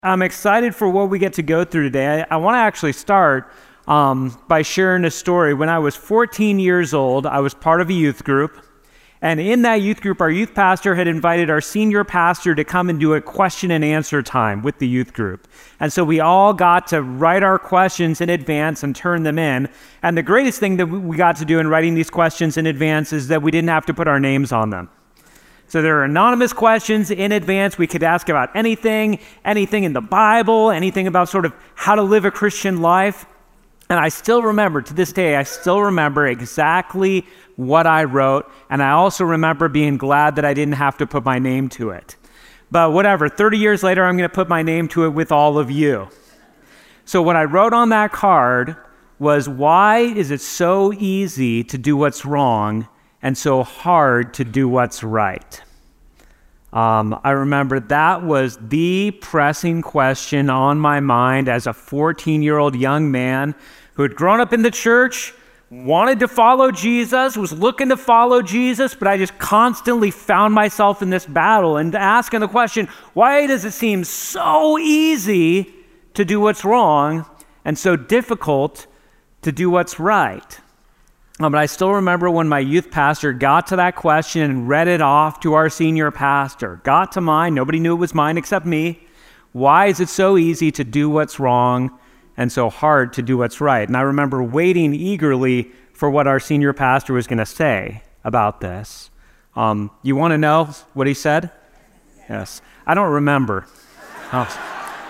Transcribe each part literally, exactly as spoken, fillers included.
I'm excited for what we get to go through today. I, I want to actually start um, by sharing a story. When I was fourteen years old, I was part of a youth group. And in that youth group, our youth pastor had invited our senior pastor to come and do a question and answer time with the youth group. And so we all got to write our questions in advance and turn them in. And the greatest thing that we got to do in writing these questions in advance is that we didn't have to put our names on them. So there are anonymous questions in advance. We could ask about anything, anything in the Bible, anything about sort of how to live a Christian life. And I still remember, to this day, I still remember exactly what I wrote. And I also remember being glad that I didn't have to put my name to it. But whatever, thirty years later, I'm going to put my name to it with all of you. So what I wrote on that card was, why is it so easy to do what's wrong and so hard to do what's right? Um, I remember that was the pressing question on my mind as a fourteen-year-old young man who had grown up in the church, wanted to follow Jesus, was looking to follow Jesus, but I just constantly found myself in this battle and asking the question, why does it seem so easy to do what's wrong and so difficult to do what's right? Um, but I still remember when my youth pastor got to that question and read it off to our senior pastor. Got to mine. Nobody knew it was mine except me. Why is it so easy to do what's wrong and so hard to do what's right? And I remember waiting eagerly for what our senior pastor was going to say about this. Um, you want to know what he said? Yes. I don't remember. Oh.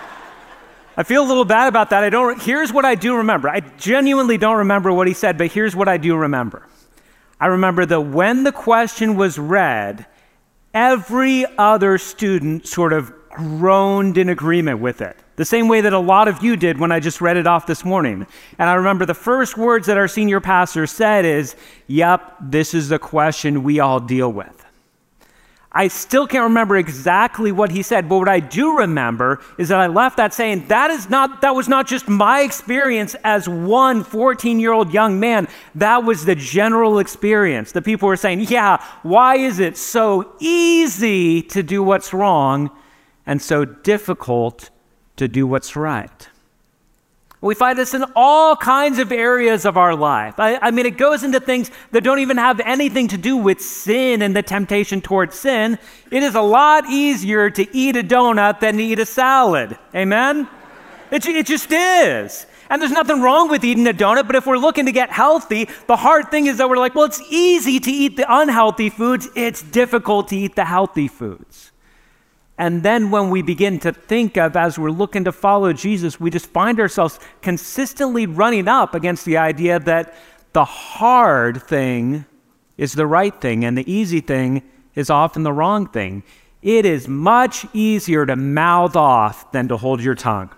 I feel a little bad about that. I don't. Here's what I do remember. I genuinely don't remember what he said, but here's what I do remember. I remember that when the question was read, every other student sort of groaned in agreement with it, the same way that a lot of you did when I just read it off this morning. And I remember the first words that our senior pastor said is, "Yep, this is the question we all deal with." I still can't remember exactly what he said, but what I do remember is that I left that saying, that is not, that was not just my experience as one fourteen-year-old young man. That was the general experience. The people were saying, yeah, why is it so easy to do what's wrong and so difficult to do what's right? We find this in all kinds of areas of our life. I, I mean, it goes into things that don't even have anything to do with sin and the temptation towards sin. It is a lot easier to eat a donut than to eat a salad. Amen? It, it just is. And there's nothing wrong with eating a donut, but if we're looking to get healthy, the hard thing is that we're like, well, it's easy to eat the unhealthy foods. It's difficult to eat the healthy foods. And then when we begin to think of, as we're looking to follow Jesus, we just find ourselves consistently running up against the idea that the hard thing is the right thing and the easy thing is often the wrong thing. It is much easier to mouth off than to hold your tongue.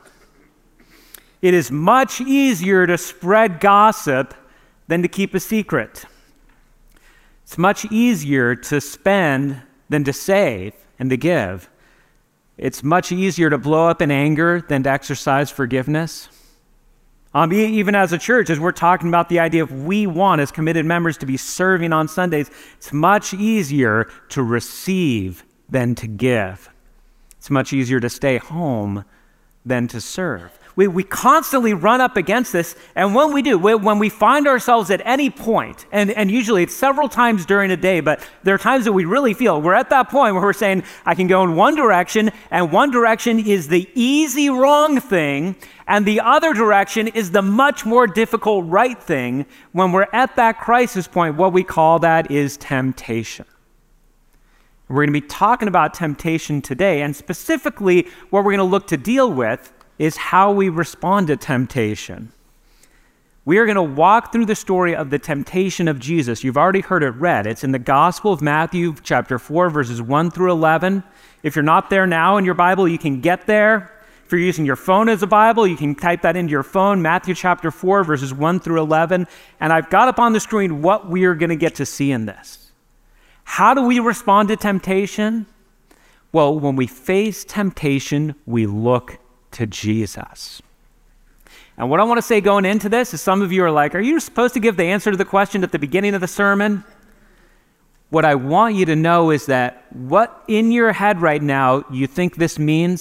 It is much easier to spread gossip than to keep a secret. It's much easier to spend than to save and to give. It's much easier to blow up in anger than to exercise forgiveness. Um, even as a church, as we're talking about the idea of we want as committed members to be serving on Sundays, it's much easier to receive than to give. It's much easier to stay home than to serve. We we constantly run up against this, and when we do, when we find ourselves at any point, and, and usually it's several times during a day, but there are times that we really feel we're at that point where we're saying, I can go in one direction, and one direction is the easy wrong thing, and the other direction is the much more difficult right thing. When we're at that crisis point, what we call that is temptation. We're going to be talking about temptation today, and specifically what we're going to look to deal with is how we respond to temptation. We are going to walk through the story of the temptation of Jesus. You've already heard it read. It's in the Gospel of Matthew, chapter four, verses one through eleven. If you're not there now in your Bible, you can get there. If you're using your phone as a Bible, you can type that into your phone, Matthew chapter four, verses one through eleven. And I've got up on the screen what we are going to get to see in this. How do we respond to temptation? Well, when we face temptation, we look to Jesus. And what I want to say going into this is, some of you are like, are you supposed to give the answer to the question at the beginning of the sermon? What I want you to know is that what in your head right now you think this means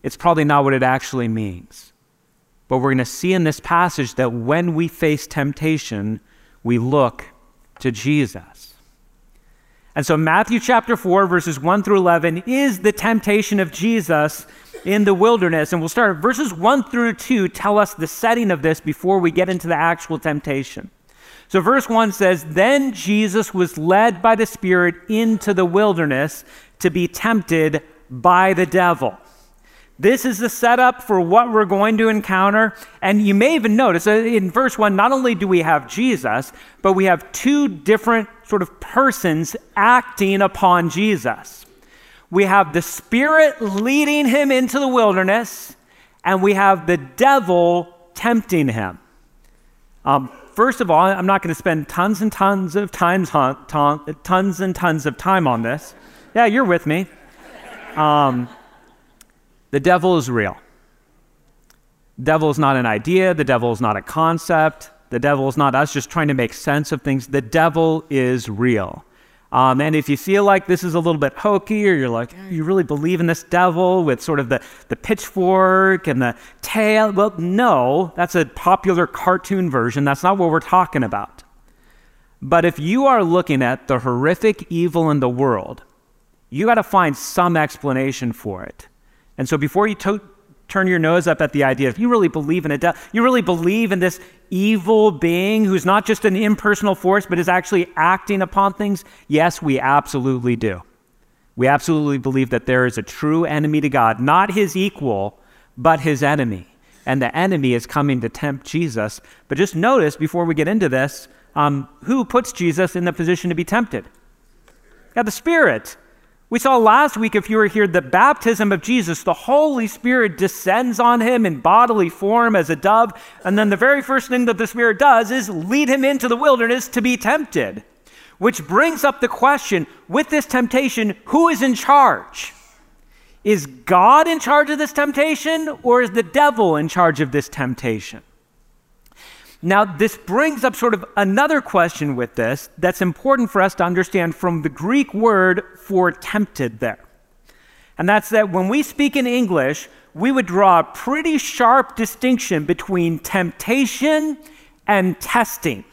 it's probably not what it actually means. But we're going to see in this passage that when we face temptation, we look to Jesus. And so Matthew chapter four, verses one through eleven is the temptation of Jesus in the wilderness. And we'll start verses one through two tell us the setting of this before we get into the actual temptation. So verse one says, "Then Jesus was led by the Spirit into the wilderness to be tempted by the devil." This is the setup for what we're going to encounter. And you may even notice uh, in verse one, not only do we have Jesus, but we have two different sort of persons acting upon Jesus. We have the Spirit leading him into the wilderness, and we have the devil tempting him. Um, first of all, I'm not going to spend tons and tons of times on, ton, tons and tons of time on this. Yeah, you're with me. Um, The devil is real. The devil is not an idea. The devil is not a concept. The devil is not us just trying to make sense of things. The devil is real. Um, and if you feel like this is a little bit hokey, or you're like, oh, you really believe in this devil with sort of the, the pitchfork and the tail? Well, no, that's a popular cartoon version. That's not what we're talking about. But if you are looking at the horrific evil in the world, you got to find some explanation for it. And so before you to- turn your nose up at the idea, if you really believe in a devil, you really believe in this evil being who's not just an impersonal force, but is actually acting upon things, yes, we absolutely do. We absolutely believe that there is a true enemy to God, not his equal, but his enemy. And the enemy is coming to tempt Jesus. But just notice, before we get into this, um, who puts Jesus in the position to be tempted? Yeah, the Spirit. We saw last week, if you were here, the baptism of Jesus, the Holy Spirit descends on him in bodily form as a dove, and then the very first thing that the Spirit does is lead him into the wilderness to be tempted, which brings up the question, with this temptation, who is in charge? Is God in charge of this temptation, or is the devil in charge of this temptation? Now, this brings up sort of another question with this that's important for us to understand from the Greek word for tempted there. And that's that when we speak in English, we would draw a pretty sharp distinction between temptation and testing.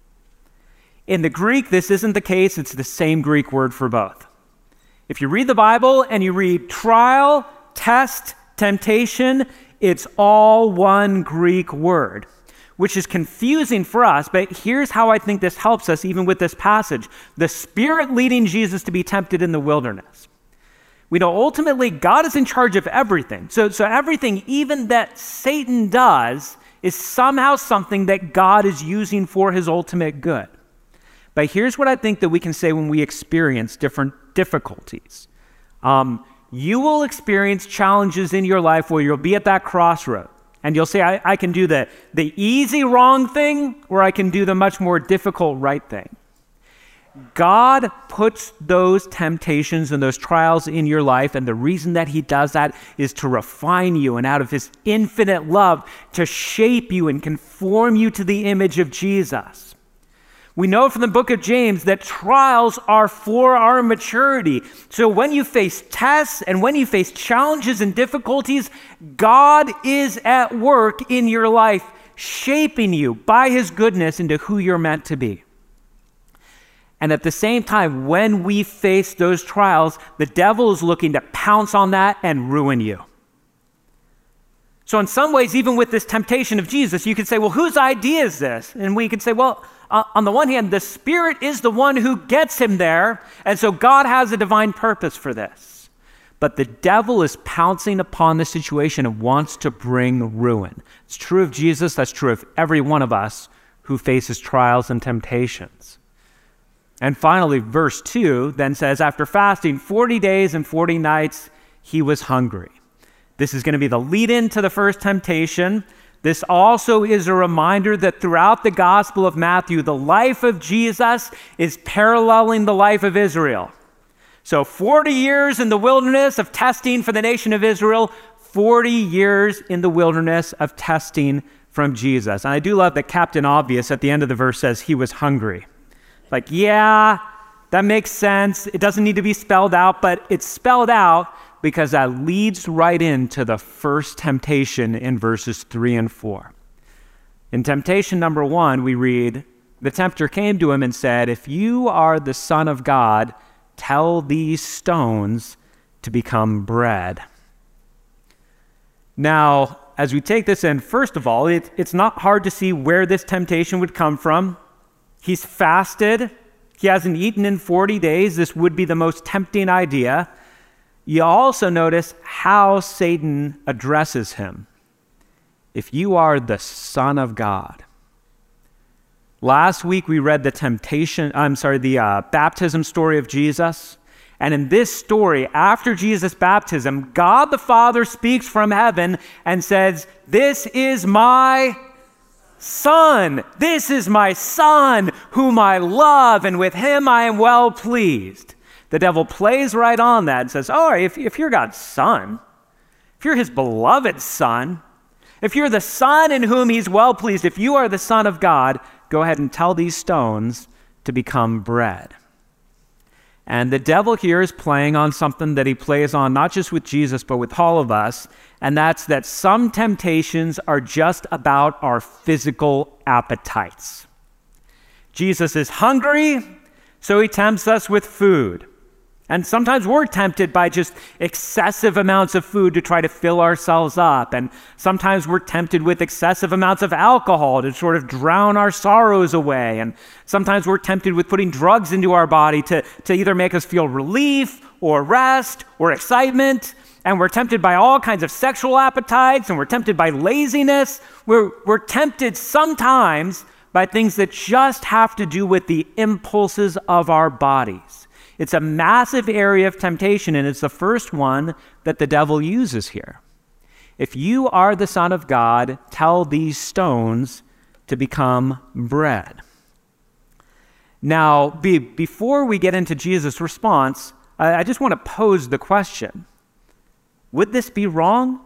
In the Greek, this isn't the case. It's the same Greek word for both. If you read the Bible and you read trial, test, temptation, it's all one Greek word, which is confusing for us, but here's how I think this helps us even with this passage. The Spirit leading Jesus to be tempted in the wilderness. We know ultimately God is in charge of everything. So, so everything, even that Satan does, is somehow something that God is using for his ultimate good. But here's what I think that we can say when we experience different difficulties. Um, you will experience challenges in your life where you'll be at that crossroad. And you'll say, I, I can do the, the easy wrong thing, or I can do the much more difficult right thing. God puts those temptations and those trials in your life, and the reason that he does that is to refine you and out of his infinite love to shape you and conform you to the image of Jesus. We know from the book of James that trials are for our maturity. So when you face tests and when you face challenges and difficulties, God is at work in your life, shaping you by his goodness into who you're meant to be. And at the same time, when we face those trials, the devil is looking to pounce on that and ruin you. So in some ways, even with this temptation of Jesus, you could say, well, whose idea is this? And we could say, well, uh, on the one hand, the Spirit is the one who gets him there, and so God has a divine purpose for this. But the devil is pouncing upon the situation and wants to bring ruin. It's true of Jesus, that's true of every one of us who faces trials and temptations. And finally, verse two then says, after fasting forty days and forty nights, he was hungry. This is going to be the lead-in to the first temptation. This also is a reminder that throughout the Gospel of Matthew, the life of Jesus is paralleling the life of Israel. So forty years in the wilderness of testing for the nation of Israel, forty years in the wilderness of testing from Jesus. And I do love that Captain Obvious at the end of the verse says he was hungry. Like, yeah, that makes sense. It doesn't need to be spelled out, but it's spelled out. because that leads right into the first temptation in verses three and four. In temptation number one, we read, the tempter came to him and said, if you are the Son of God, tell these stones to become bread. Now, as we take this in, first of all, it, it's not hard to see where this temptation would come from. He's fasted. He hasn't eaten in forty days. This would be the most tempting idea. You also notice how Satan addresses him. If you are the Son of God. Last week we read the temptation, I'm sorry, the uh, baptism story of Jesus. And in this story, after Jesus' baptism, God the Father speaks from heaven and says, this is my Son. This is my Son whom I love, and with him I am well pleased. The devil plays right on that and says, oh, if, if you're God's Son, if you're his beloved Son, if you're the Son in whom he's well pleased, if you are the Son of God, go ahead and tell these stones to become bread. And the devil here is playing on something that he plays on not just with Jesus, but with all of us, and that's that some temptations are just about our physical appetites. Jesus is hungry, so he tempts us with food. And sometimes we're tempted by just excessive amounts of food to try to fill ourselves up. And sometimes we're tempted with excessive amounts of alcohol to sort of drown our sorrows away. And sometimes we're tempted with putting drugs into our body to, to either make us feel relief or rest or excitement. And we're tempted by all kinds of sexual appetites, and we're tempted by laziness. We're, we're tempted sometimes by things that just have to do with the impulses of our bodies. It's a massive area of temptation, and it's the first one that the devil uses here. If you are the Son of God, tell these stones to become bread. Now, be, before we get into Jesus' response, I, I just want to pose the question. Would this be wrong?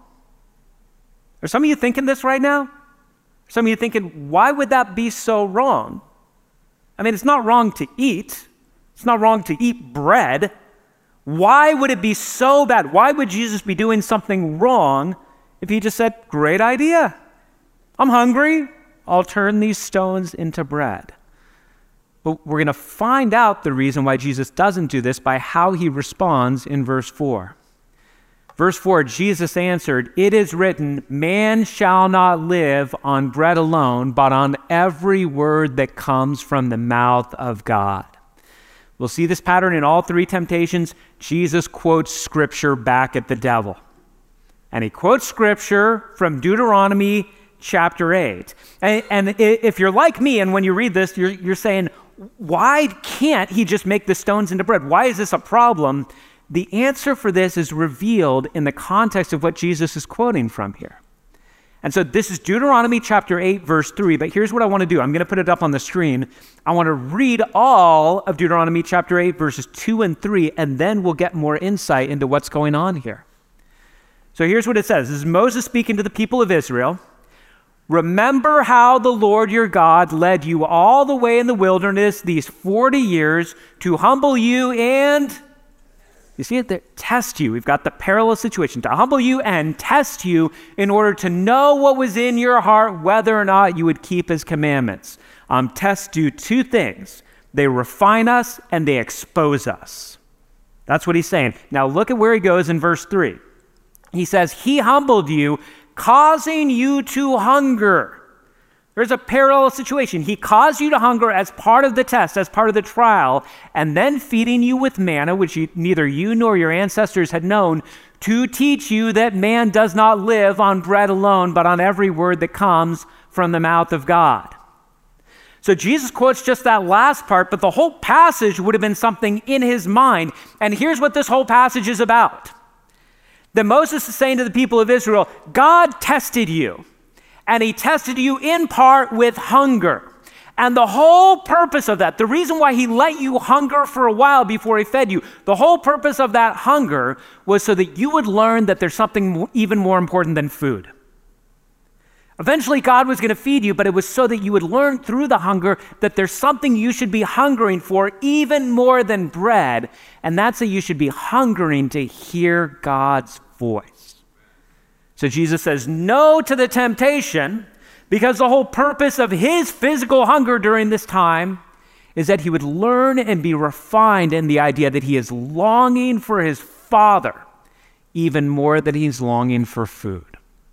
Are some of you thinking this right now? Are some of you thinking, why would that be so wrong? I mean, it's not wrong to eat. It's not wrong to eat bread. Why would it be so bad? Why would Jesus be doing something wrong if he just said, great idea. I'm hungry. I'll turn these stones into bread. But we're going to find out the reason why Jesus doesn't do this by how he responds in verse four. Verse four, Jesus answered, it is written, man shall not live on bread alone, but on every word that comes from the mouth of God. We'll see this pattern in all three temptations. Jesus quotes scripture back at the devil. And he quotes scripture from Deuteronomy chapter eight. And, and if you're like me, and when you read this, you're, you're saying, why can't he just make the stones into bread? Why is this a problem? The answer for this is revealed in the context of what Jesus is quoting from here. And so this is Deuteronomy chapter eight, verse three, but here's what I want to do. I'm going to put it up on the screen. I want to read all of Deuteronomy chapter eight, verses two and three, and then we'll get more insight into what's going on here. So here's what it says. This is Moses speaking to the people of Israel. Remember how the Lord your God led you all the way in the wilderness these forty years to humble you and... You see it there? Test you. We've got the perilous situation. To humble you and test you in order to know what was in your heart, whether or not you would keep his commandments. Um, tests do two things. They refine us and they expose us. That's what he's saying. Now look at where he goes in verse three. He says, he humbled you, causing you to hunger. There's a parallel situation. He caused you to hunger as part of the test, as part of the trial, and then feeding you with manna, which you, neither you nor your ancestors had known, to teach you that man does not live on bread alone, but on every word that comes from the mouth of God. So Jesus quotes just that last part, but the whole passage would have been something in his mind. And here's what this whole passage is about. That Moses is saying to the people of Israel, God tested you. And he tested you in part with hunger. And the whole purpose of that, the reason why he let you hunger for a while before he fed you, the whole purpose of that hunger was so that you would learn that there's something even more important than food. Eventually, God was going to feed you, but it was so that you would learn through the hunger that there's something you should be hungering for even more than bread, and that's that you should be hungering to hear God's voice. So Jesus says no to the temptation because the whole purpose of his physical hunger during this time is that he would learn and be refined in the idea that he is longing for his Father even more than he's longing for food.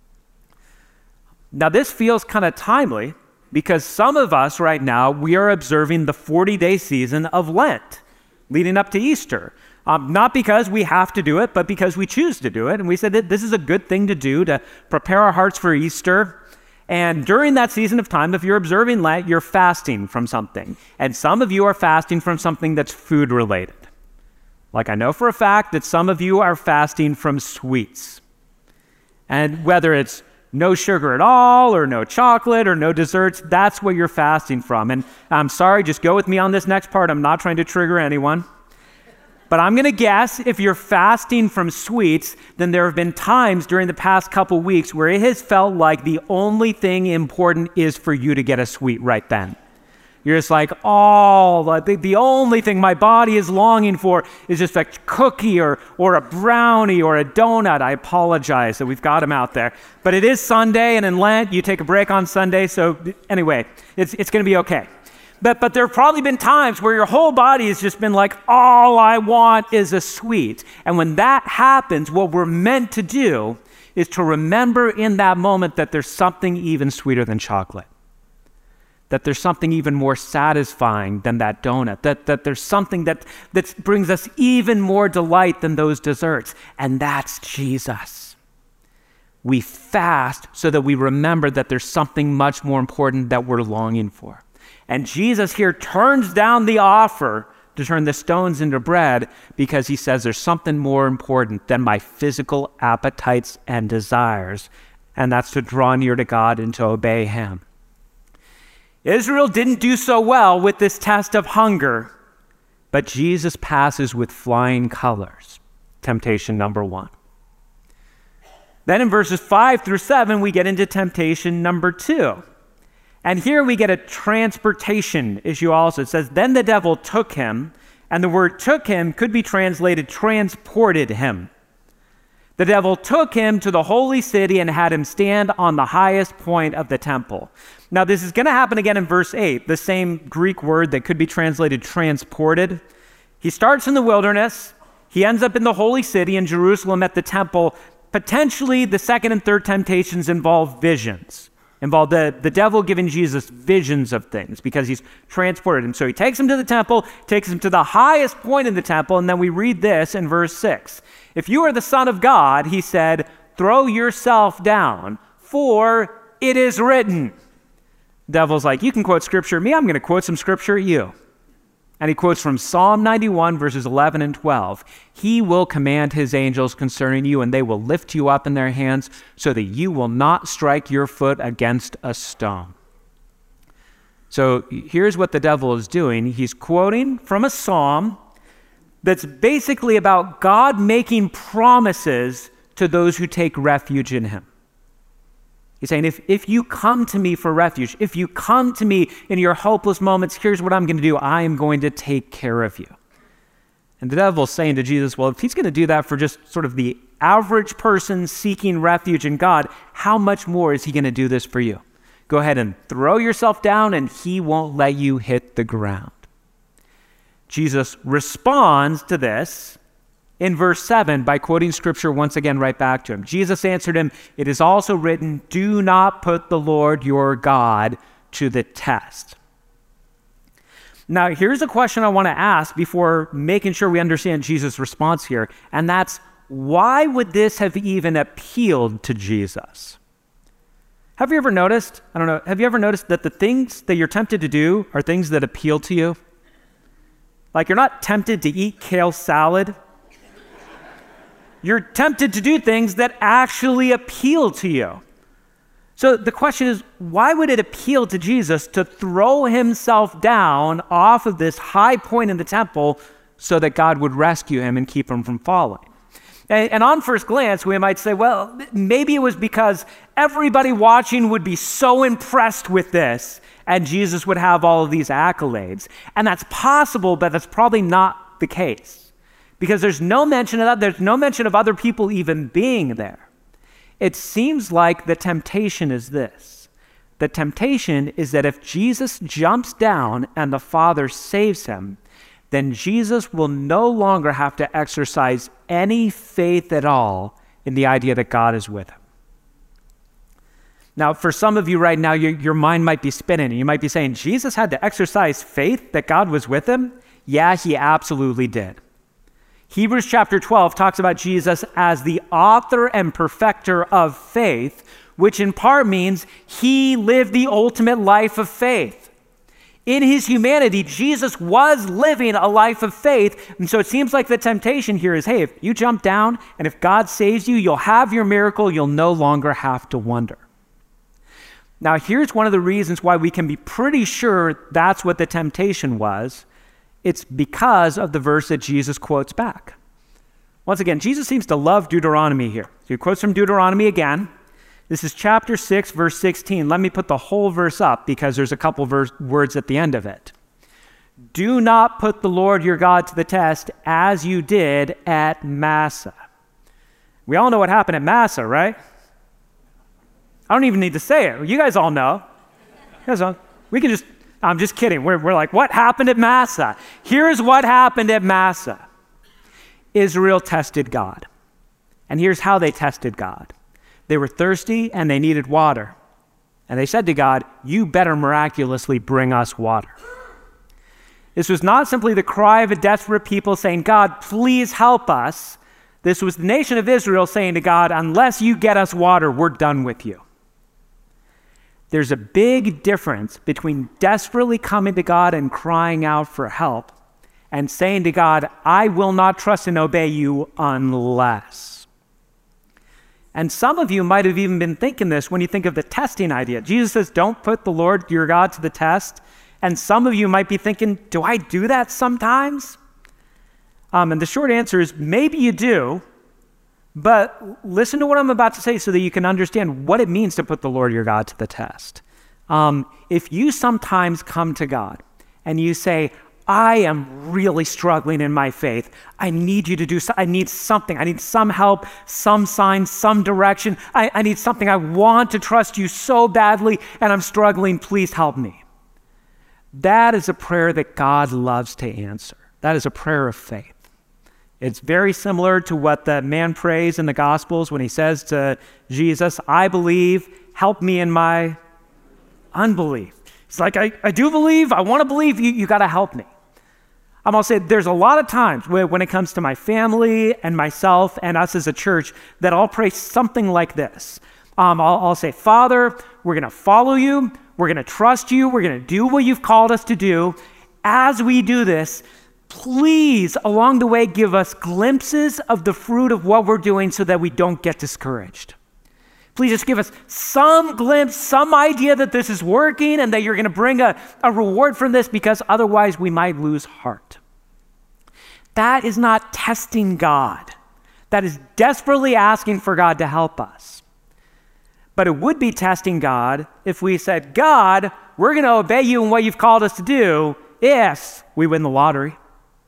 Now, this feels kind of timely because some of us right now, we are observing the forty-day season of Lent leading up to Easter. Um, not because we have to do it, but because we choose to do it. And we said that this is a good thing to do to prepare our hearts for Easter. And during that season of time, if you're observing Lent, you're fasting from something. And some of you are fasting from something that's food related. Like I know for a fact that some of you are fasting from sweets. And whether it's no sugar at all, or no chocolate, or no desserts, that's what you're fasting from. And I'm sorry, just go with me on this next part. I'm not trying to trigger anyone. But I'm going to guess if you're fasting from sweets, then there have been times during the past couple weeks where it has felt like the only thing important is for you to get a sweet right then. You're just like, oh, the, the only thing my body is longing for is just a cookie or, or a brownie or a donut. I apologize that we've got them out there. But it is Sunday, and in Lent, you take a break on Sunday. So anyway, it's, it's going to be okay. But, but there have probably been times where your whole body has just been like, all I want is a sweet. And when that happens, what we're meant to do is to remember in that moment that there's something even sweeter than chocolate. That there's something even more satisfying than that donut, that, that there's something that, that brings us even more delight than those desserts, and that's Jesus. We fast so that we remember that there's something much more important that we're longing for. And Jesus here turns down the offer to turn the stones into bread because he says there's something more important than my physical appetites and desires, and that's to draw near to God and to obey him. Israel didn't do so well with this test of hunger, but Jesus passes with flying colors. Temptation number one. Then in verses five through seven, we get into temptation number two. And here we get a transportation issue also. It says, then the devil took him, and the word took him could be translated transported him. The devil took him to the holy city and had him stand on the highest point of the temple. Now, this is going to happen again in verse eight, the same Greek word that could be translated transported. He starts in the wilderness. He ends up in the holy city in Jerusalem at the temple. Potentially, the second and third temptations involve visions, involve the, the devil giving Jesus visions of things because he's transported him. So he takes him to the temple, takes him to the highest point in the temple, and then we read this in verse six. If you are the Son of God, he said, throw yourself down, for it is written. Devil's like, you can quote scripture at me, I'm going to quote some scripture at you. And he quotes from Psalm ninety-one, verses eleven and twelve. He will command his angels concerning you, and they will lift you up in their hands so that you will not strike your foot against a stone. So here's what the devil is doing. He's quoting from a psalm that's basically about God making promises to those who take refuge in him. He's saying, if, if you come to me for refuge, if you come to me in your hopeless moments, here's what I'm going to do. I am going to take care of you. And the devil's saying to Jesus, well, if he's going to do that for just sort of the average person seeking refuge in God, how much more is he going to do this for you? Go ahead and throw yourself down and he won't let you hit the ground. Jesus responds to this in verse seven by quoting scripture once again right back to him. Jesus answered him, it is also written, do not put the Lord your God to the test. Now, here's a question I want to ask before making sure we understand Jesus' response here, and that's, why would this have even appealed to Jesus? Have you ever noticed, I don't know, have you ever noticed that the things that you're tempted to do are things that appeal to you? Like, you're not tempted to eat kale salad. You're tempted to do things that actually appeal to you. So the question is, why would it appeal to Jesus to throw himself down off of this high point in the temple so that God would rescue him and keep him from falling? And, and on first glance, we might say, well, maybe it was because everybody watching would be so impressed with this, and Jesus would have all of these accolades. And that's possible, but that's probably not the case, because there's no mention of that. There's no mention of other people even being there. It seems like the temptation is this. The temptation is that if Jesus jumps down and the Father saves him, then Jesus will no longer have to exercise any faith at all in the idea that God is with him. Now, for some of you right now, your, your mind might be spinning, and you might be saying, Jesus had to exercise faith that God was with him? Yeah, he absolutely did. Hebrews chapter twelve talks about Jesus as the author and perfecter of faith, which in part means he lived the ultimate life of faith. In his humanity, Jesus was living a life of faith. And so it seems like the temptation here is, hey, if you jump down and if God saves you, you'll have your miracle. You'll no longer have to wonder. Now, here's one of the reasons why we can be pretty sure that's what the temptation was. It's because of the verse that Jesus quotes back. Once again, Jesus seems to love Deuteronomy here. So he quotes from Deuteronomy again. This is chapter six, verse sixteen. Let me put the whole verse up because there's a couple verse, words at the end of it. Do not put the Lord your God to the test as you did at Massah. We all know what happened at Massah, right? I don't even need to say it. You guys all know. You guys all, we can just, I'm just kidding. We're, we're like, what happened at Massah? Here's what happened at Massah. Israel tested God. And here's how they tested God. They were thirsty and they needed water. And they said to God, you better miraculously bring us water. This was not simply the cry of a desperate people saying, God, please help us. This was the nation of Israel saying to God, unless you get us water, we're done with you. There's a big difference between desperately coming to God and crying out for help and saying to God, I will not trust and obey you unless. And some of you might have even been thinking this when you think of the testing idea. Jesus says, don't put the Lord your God to the test. And some of you might be thinking, do I do that sometimes? Um, and the short answer is maybe you do, but listen to what I'm about to say so that you can understand what it means to put the Lord your God to the test. Um, if you sometimes come to God and you say, I am really struggling in my faith. I need you to do so. I need something. I need some help, some sign, some direction. I, I need something. I want to trust you so badly, and I'm struggling. Please help me. That is a prayer that God loves to answer. That is a prayer of faith. It's very similar to what the man prays in the Gospels when he says to Jesus, I believe, help me in my unbelief. It's like, I, I do believe, I want to believe, you, you got to help me. I'm going to say there's a lot of times where, when it comes to my family and myself and us as a church that I'll pray something like this. Um, I'll, I'll say, Father, we're going to follow you. We're going to trust you. We're going to do what you've called us to do. As we do this, please, along the way, give us glimpses of the fruit of what we're doing so that we don't get discouraged. Please just give us some glimpse, some idea that this is working and that you're going to bring a, a reward from this, because otherwise we might lose heart. That is not testing God. That is desperately asking for God to help us. But it would be testing God if we said, God, we're going to obey you in what you've called us to do if we win the lottery.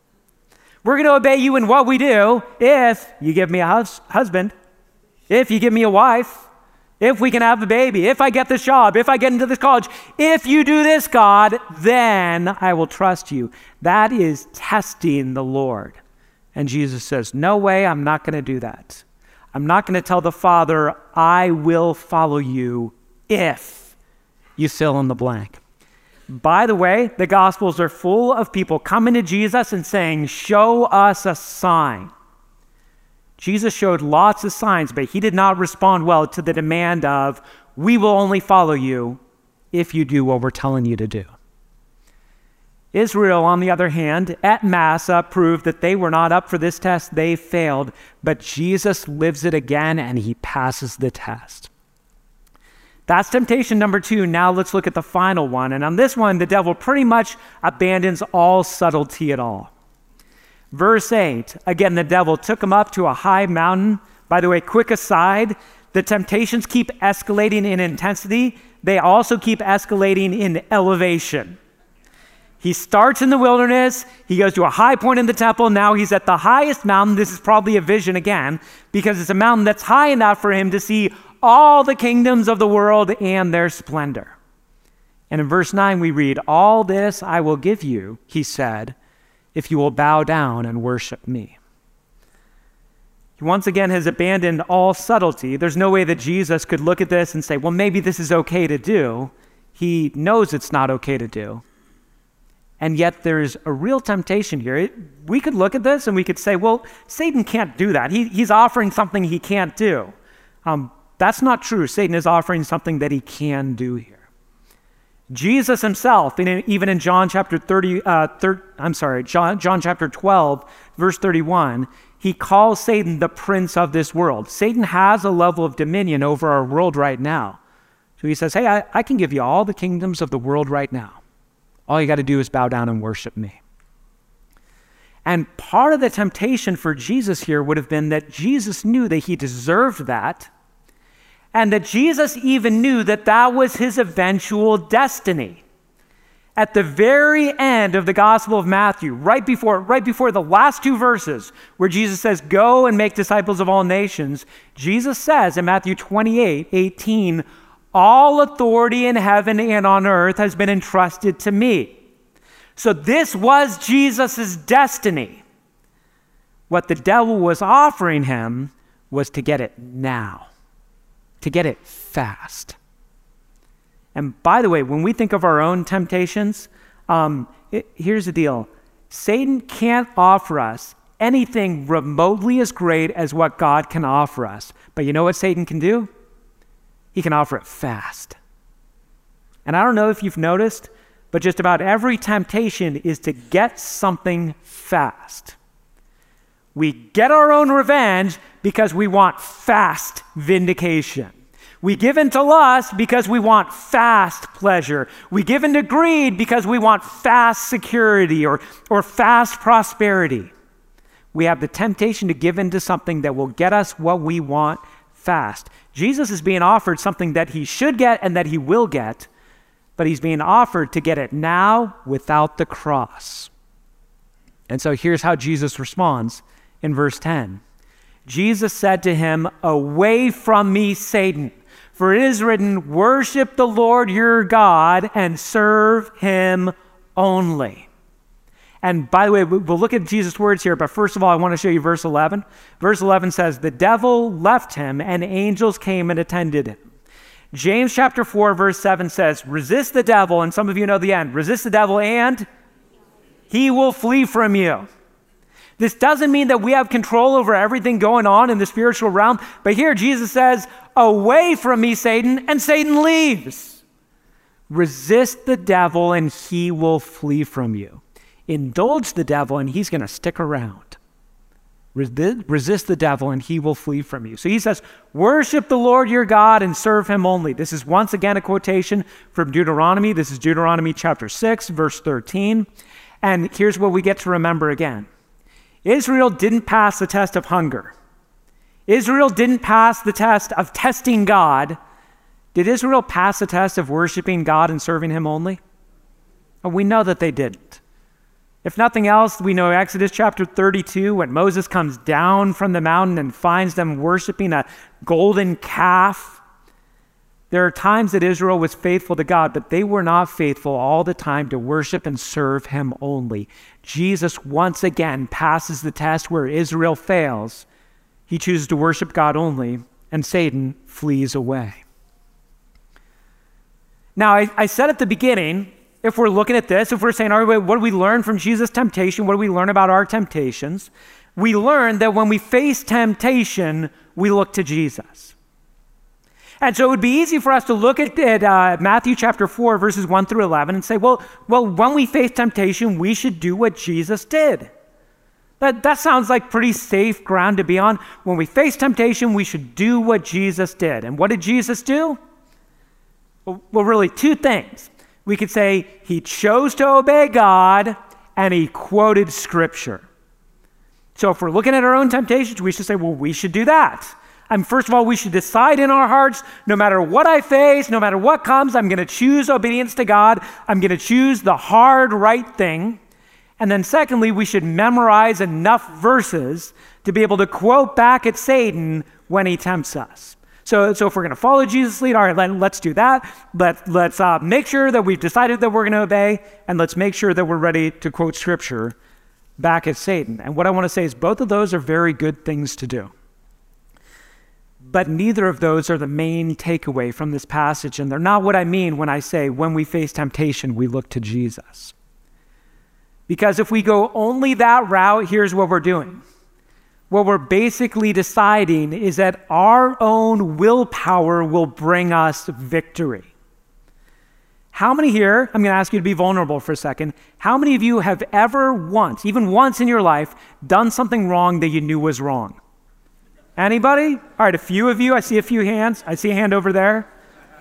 We're going to obey you in what we do if you give me a hus- husband, if you give me a wife, if we can have a baby, if I get this job, if I get into this college. If you do this, God, then I will trust you. That is testing the Lord. And Jesus says, no way, I'm not going to do that. I'm not going to tell the Father, I will follow you if you fill in the blank. By the way, the Gospels are full of people coming to Jesus and saying, show us a sign. Jesus showed lots of signs, but he did not respond well to the demand of, we will only follow you if you do what we're telling you to do. Israel, on the other hand, at Massah, proved that they were not up for this test. They failed, but Jesus lives it again and he passes the test. That's temptation number two. Now let's look at the final one. And on this one, the devil pretty much abandons all subtlety at all. Verse eight, again, the devil took him up to a high mountain. By the way, quick aside, the temptations keep escalating in intensity. They also keep escalating in elevation. He starts in the wilderness. He goes to a high point in the temple. Now he's at the highest mountain. This is probably a vision again, because it's a mountain that's high enough for him to see all the kingdoms of the world and their splendor. And in verse nine, we read, "All this I will give you," he said, "if you will bow down and worship me." He once again has abandoned all subtlety. There's no way that Jesus could look at this and say, well, maybe this is okay to do. He knows it's not okay to do. And yet there's a real temptation here. It, we could look at this and we could say, well, Satan can't do that. He, he's offering something he can't do. Um, that's not true. Satan is offering something that he can do here. Jesus himself, in, even in John chapter thirty, uh, thir, I'm sorry, John, John chapter twelve, verse thirty-one, he calls Satan the prince of this world. Satan has a level of dominion over our world right now. So he says, hey, I, I can give you all the kingdoms of the world right now. All you got to do is bow down and worship me. And part of the temptation for Jesus here would have been that Jesus knew that he deserved that, and that Jesus even knew that that was his eventual destiny. At the very end of the Gospel of Matthew, right before, right before the last two verses, where Jesus says, go and make disciples of all nations, Jesus says in Matthew twenty-eight, eighteen, all authority in heaven and on earth has been entrusted to me. So this was Jesus' destiny. What the devil was offering him was to get it now, to get it fast. And by the way, when we think of our own temptations, um, it, here's the deal. Satan can't offer us anything remotely as great as what God can offer us. But you know what Satan can do? He can offer it fast. And I don't know if you've noticed, but just about every temptation is to get something fast. We get our own revenge because we want fast vindication. We give in to lust because we want fast pleasure. We give in to greed because we want fast security or, or fast prosperity. We have the temptation to give in to something that will get us what we want fast. Jesus is being offered something that he should get and that he will get, but he's being offered to get it now without the cross. And so here's how Jesus responds in verse ten. Jesus said to him, away from me, Satan. For it is written, worship the Lord your God and serve him only. And by the way, we'll look at Jesus' words here, but first of all, I want to show you verse eleven. Verse eleven says, the devil left him and angels came and attended him. James chapter four, verse seven says, resist the devil, and some of you know the end. Resist the devil and he will flee from you. This doesn't mean that we have control over everything going on in the spiritual realm, but here Jesus says, away from me, Satan, and Satan leaves. Resist the devil and he will flee from you. Indulge the devil and he's going to stick around. Resist the devil and he will flee from you. So he says, worship the Lord your God and serve him only. This is once again a quotation from Deuteronomy. This is Deuteronomy chapter six, verse thirteen. And here's what we get to remember again. Israel didn't pass the test of hunger. Israel didn't pass the test of testing God. Did Israel pass the test of worshiping God and serving him only? Oh, we know that they didn't. If nothing else, we know Exodus chapter thirty-two, when Moses comes down from the mountain and finds them worshiping a golden calf. There are times that Israel was faithful to God, but they were not faithful all the time to worship and serve him only. Jesus once again passes the test where Israel fails. He chooses to worship God only, and Satan flees away. Now, I, I said at the beginning, if we're looking at this, if we're saying, all right, what do we learn from Jesus' temptation? What do we learn about our temptations? We learn that when we face temptation, we look to Jesus. And so it would be easy for us to look at, at uh, Matthew chapter four, verses one through eleven and say, well, well, when we face temptation, we should do what Jesus did. That, that sounds like pretty safe ground to be on. When we face temptation, we should do what Jesus did. And what did Jesus do? Well, well, really, two things. We could say he chose to obey God and he quoted Scripture. So if we're looking at our own temptations, we should say, well, we should do that. And first of all, we should decide in our hearts, no matter what I face, no matter what comes, I'm going to choose obedience to God. I'm going to choose the hard, right thing. And then secondly, we should memorize enough verses to be able to quote back at Satan when he tempts us. So, so if we're going to follow Jesus' lead, all right, let, let's do that. Let, let's uh, make sure that we've decided that we're going to obey, and let's make sure that we're ready to quote Scripture back at Satan. And what I want to say is both of those are very good things to do. But neither of those are the main takeaway from this passage, and they're not what I mean when I say when we face temptation, we look to Jesus. Because if we go only that route, here's what we're doing. What we're basically deciding is that our own willpower will bring us victory. How many here, I'm going to ask you to be vulnerable for a second, how many of you have ever once, even once in your life, done something wrong that you knew was wrong? Anybody? All right, a few of you. I see a few hands. I see a hand over there.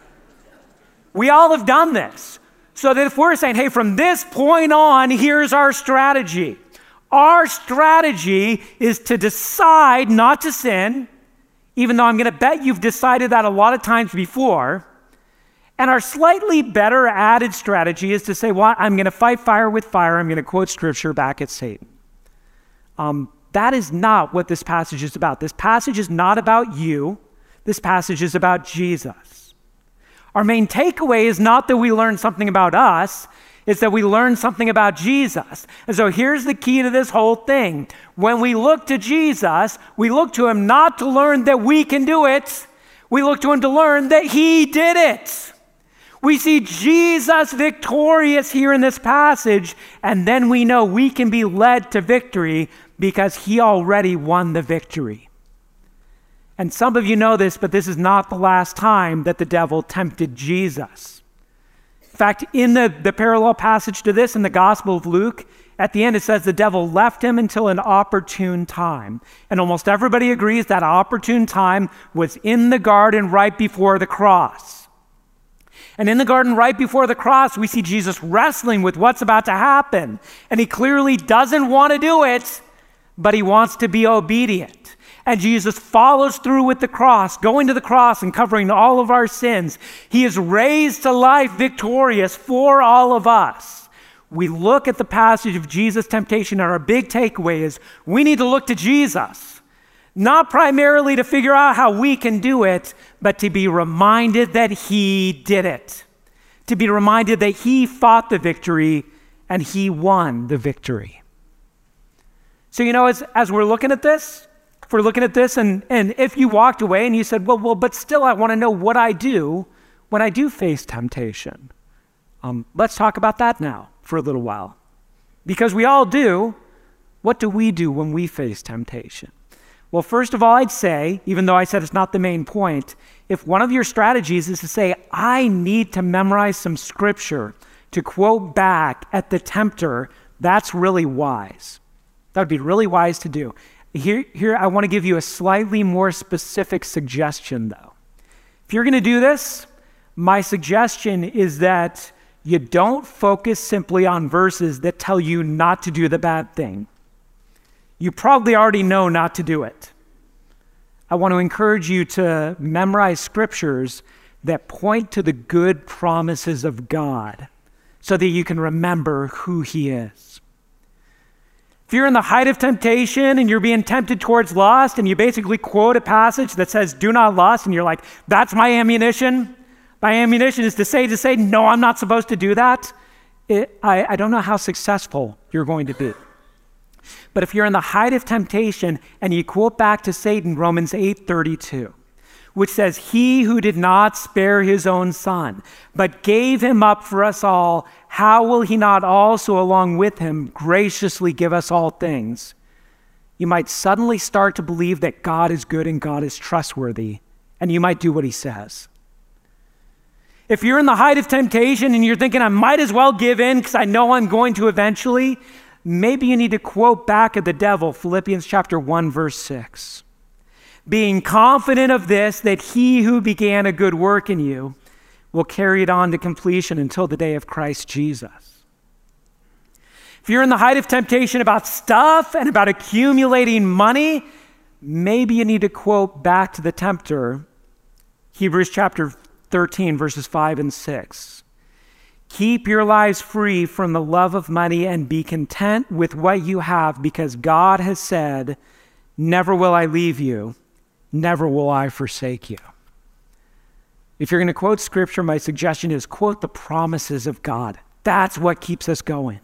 We all have done this. So that if we're saying, hey, from this point on, here's our strategy. Our strategy is to decide not to sin, even though I'm going to bet you've decided that a lot of times before. And our slightly better added strategy is to say, well, I'm going to fight fire with fire. I'm going to quote Scripture back at Satan. Um, that is not what this passage is about. This passage is not about you. This passage is about Jesus. Our main takeaway is not that we learn something about us, it's that we learn something about Jesus. And so here's the key to this whole thing. When we look to Jesus, we look to him not to learn that we can do it. We look to him to learn that he did it. We see Jesus victorious here in this passage, and then we know we can be led to victory because he already won the victory. And some of you know this, but this is not the last time that the devil tempted Jesus. In fact, in the, the parallel passage to this in the Gospel of Luke, at the end it says the devil left him until an opportune time. And almost everybody agrees that opportune time was in the garden right before the cross. And in the garden right before the cross, we see Jesus wrestling with what's about to happen. And he clearly doesn't want to do it, but he wants to be obedient. And Jesus follows through with the cross, going to the cross and covering all of our sins. He is raised to life victorious for all of us. We look at the passage of Jesus' temptation, and our big takeaway is we need to look to Jesus, not primarily to figure out how we can do it, but to be reminded that he did it, to be reminded that he fought the victory and he won the victory. So, you know, as, as we're looking at this, if we're looking at this, and, and if you walked away and you said, well, well, but still I want to know what I do when I do face temptation. Um, let's talk about that now for a little while. Because we all do. What do we do when we face temptation? Well, first of all, I'd say, even though I said it's not the main point, if one of your strategies is to say, I need to memorize some scripture to quote back at the tempter, that's really wise. That would be really wise to do. Here, here I want to give you a slightly more specific suggestion, though. If you're going to do this, my suggestion is that you don't focus simply on verses that tell you not to do the bad thing. You probably already know not to do it. I want to encourage you to memorize scriptures that point to the good promises of God so that you can remember who he is. If you're in the height of temptation and you're being tempted towards lust and you basically quote a passage that says, do not lust, and you're like, that's my ammunition. My ammunition is to say, to say, no, I'm not supposed to do that. It, I, I don't know how successful you're going to be. But if you're in the height of temptation and you quote back to Satan, Romans eight thirty-two, which says, he who did not spare his own son, but gave him up for us all, how will he not also along with him graciously give us all things? You might suddenly start to believe that God is good and God is trustworthy, and you might do what he says. If you're in the height of temptation and you're thinking, I might as well give in because I know I'm going to eventually, maybe you need to quote back at the devil, Philippians chapter one, verse six. Being confident of this, that he who began a good work in you will carry it on to completion until the day of Christ Jesus. If you're in the height of temptation about stuff and about accumulating money, maybe you need to quote back to the tempter, Hebrews chapter thirteen, verses five and six. Keep your lives free from the love of money and be content with what you have, because God has said, never will I leave you, never will I forsake you. If you're going to quote scripture, my suggestion is quote the promises of God. That's what keeps us going.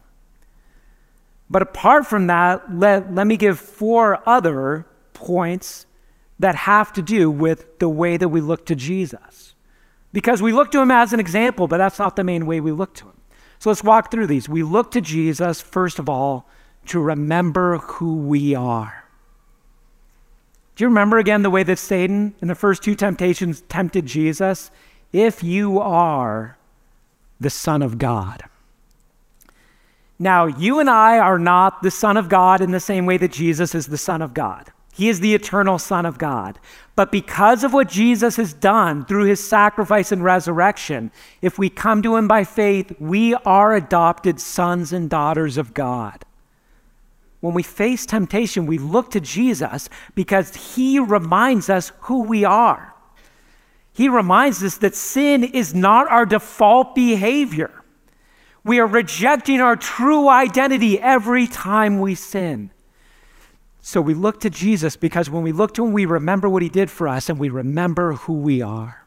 But apart from that, let, let me give four other points that have to do with the way that we look to Jesus. Because we look to him as an example, but that's not the main way we look to him. So let's walk through these. We look to Jesus, first of all, to remember who we are. Do you remember again the way that Satan in the first two temptations tempted Jesus? If you are the Son of God. Now, you and I are not the Son of God in the same way that Jesus is the Son of God. He is the eternal Son of God. But because of what Jesus has done through his sacrifice and resurrection, if we come to him by faith, we are adopted sons and daughters of God. When we face temptation, we look to Jesus because he reminds us who we are. He reminds us that sin is not our default behavior. We are rejecting our true identity every time we sin. So we look to Jesus because when we look to him, we remember what he did for us and we remember who we are.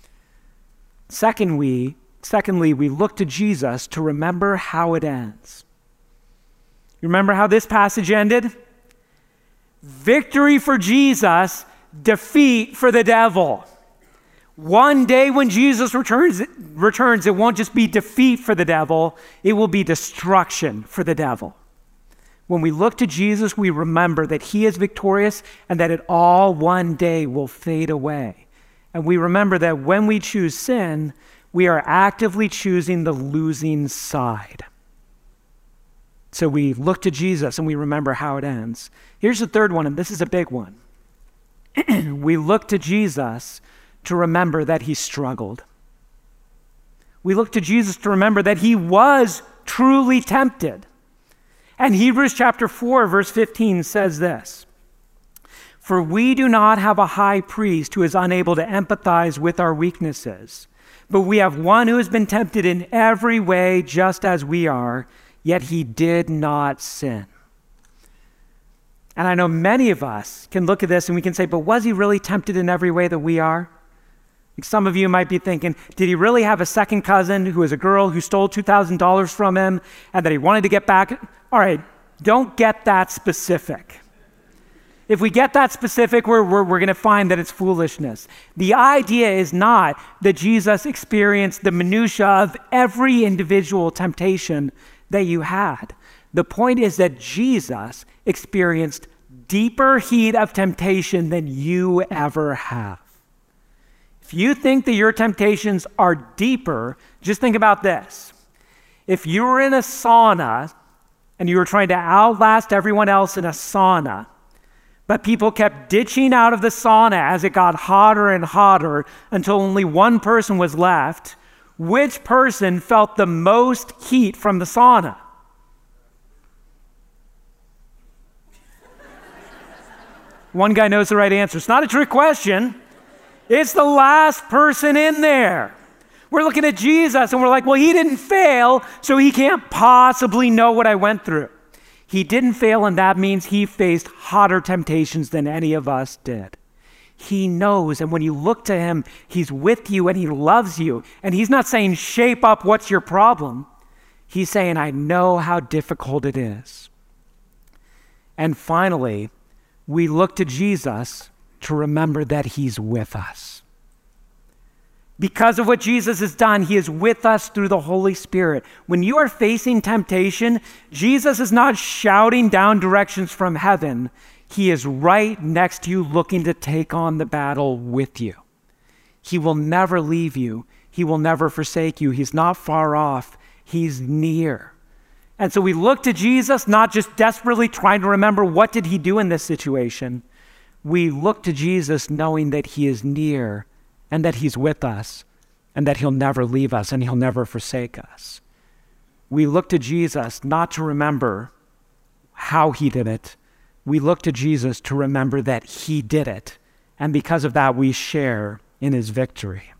Second, we, secondly, we look to Jesus to remember how it ends. You remember how this passage ended? Victory for Jesus, defeat for the devil. One day when Jesus returns, returns, it won't just be defeat for the devil, it will be destruction for the devil. When we look to Jesus, we remember that he is victorious and that it all one day will fade away. And we remember that when we choose sin, we are actively choosing the losing side. So we look to Jesus and we remember how it ends. Here's the third one, and this is a big one. We look to Jesus to remember that he struggled. We look to Jesus to remember that he was truly tempted. And Hebrews chapter four, verse fifteen says this, "For we do not have a high priest who is unable to empathize with our weaknesses, but we have one who has been tempted in every way just as we are, yet he did not sin." And I know many of us can look at this and we can say, but was he really tempted in every way that we are? Some of you might be thinking, did he really have a second cousin who was a girl who stole two thousand dollars from him and that he wanted to get back? All right, don't get that specific. If we get that specific, we're, we're, we're going to find that it's foolishness. The idea is not that Jesus experienced the minutia of every individual temptation that you had. The point is that Jesus experienced deeper heat of temptation than you ever have. If you think that your temptations are deeper, just think about this. If you were in a sauna and you were trying to outlast everyone else in a sauna, but people kept ditching out of the sauna as it got hotter and hotter until only one person was left, which person felt the most heat from the sauna? One guy knows the right answer. It's not a trick question. It's the last person in there. We're looking at Jesus and we're like, well, he didn't fail, so he can't possibly know what I went through. He didn't fail, and that means he faced hotter temptations than any of us did. He knows, and when you look to him, he's with you and he loves you. And he's not saying, shape up what's your problem. He's saying, I know how difficult it is. And finally, we look to Jesus to remember that he's with us. Because of what Jesus has done, he is with us through the Holy Spirit. When you are facing temptation, Jesus is not shouting down directions from heaven. He is right next to you looking to take on the battle with you. He will never leave you. He will never forsake you. He's not far off. He's near. And so we look to Jesus, not just desperately trying to remember what did he do in this situation. We look to Jesus knowing that he is near and that he's with us and that he'll never leave us and he'll never forsake us. we look to Jesus not to remember how he did it. We look to Jesus to remember that he did it. And because of that, we share in his victory.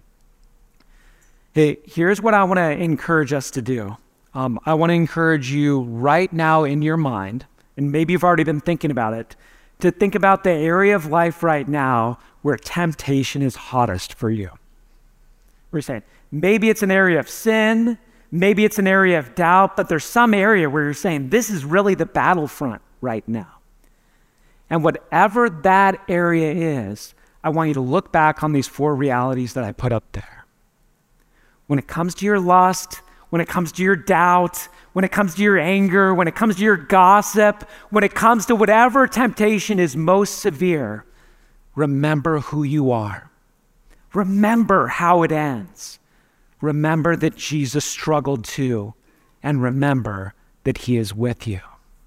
Hey, here's what I want to encourage us to do. Um, I want to encourage you right now in your mind, and maybe you've already been thinking about it, to think about the area of life right now where temptation is hottest for you. We're saying, maybe it's an area of sin, maybe it's an area of doubt, but there's some area where you're saying, this is really the battlefront right now. And whatever that area is, I want you to look back on these four realities that I put up there. When it comes to your lust, when it comes to your doubt, when it comes to your anger, when it comes to your gossip, when it comes to whatever temptation is most severe, remember who you are. Remember how it ends. Remember that Jesus struggled too, and remember that he is with you.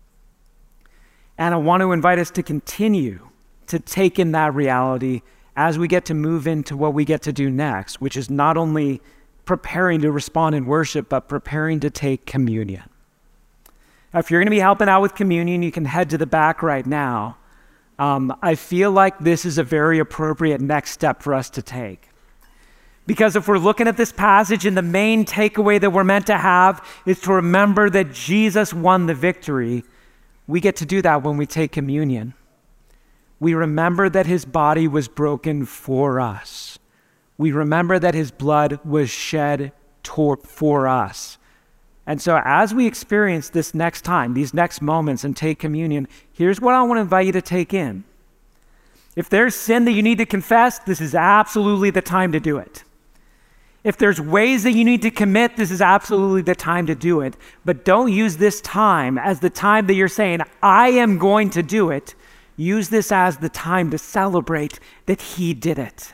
And I want to invite us to continue to take in that reality as we get to move into what we get to do next, which is not only preparing to respond in worship, but preparing to take communion. Now, if you're going to be helping out with communion, you can head to the back right now. Um, I feel like this is a very appropriate next step for us to take. Because if we're looking at this passage and the main takeaway that we're meant to have is to remember that Jesus won the victory, we get to do that when we take communion. We remember that his body was broken for us. We remember that his blood was shed tor- for us. And so as we experience this next time, these next moments and take communion, here's what I want to invite you to take in. If there's sin that you need to confess, this is absolutely the time to do it. If there's ways that you need to commit, this is absolutely the time to do it. But don't use this time as the time that you're saying, I am going to do it. Use this as the time to celebrate that he did it.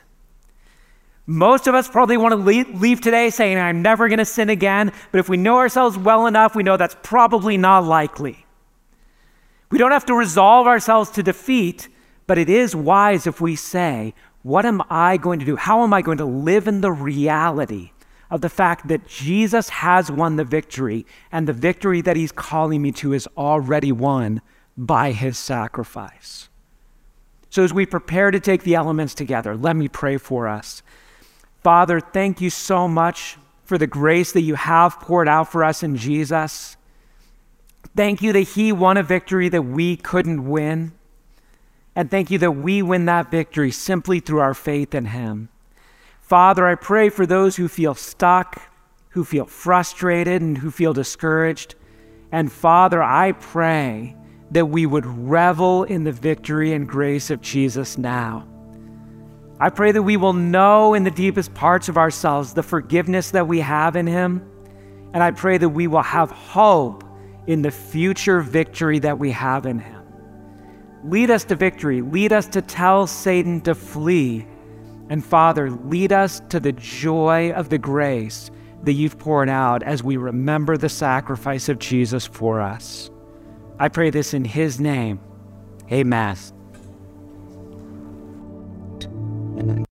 Most of us probably want to leave, leave today saying, I'm never going to sin again. But if we know ourselves well enough, we know that's probably not likely. We don't have to resolve ourselves to defeat, but it is wise if we say, what am I going to do? How am I going to live in the reality of the fact that Jesus has won the victory, and the victory that he's calling me to is already won by his sacrifice? So as we prepare to take the elements together, let me pray for us. Father, thank you so much for the grace that you have poured out for us in Jesus. Thank you that he won a victory that we couldn't win. And thank you that we win that victory simply through our faith in him. Father, I pray for those who feel stuck, who feel frustrated, and who feel discouraged. And Father, I pray that we would revel in the victory and grace of Jesus now. I pray that we will know in the deepest parts of ourselves the forgiveness that we have in him. And I pray that we will have hope in the future victory that we have in him. Lead us to victory. Lead us to tell Satan to flee. And Father, lead us to the joy of the grace that you've poured out as we remember the sacrifice of Jesus for us. I pray this in his name. Amen.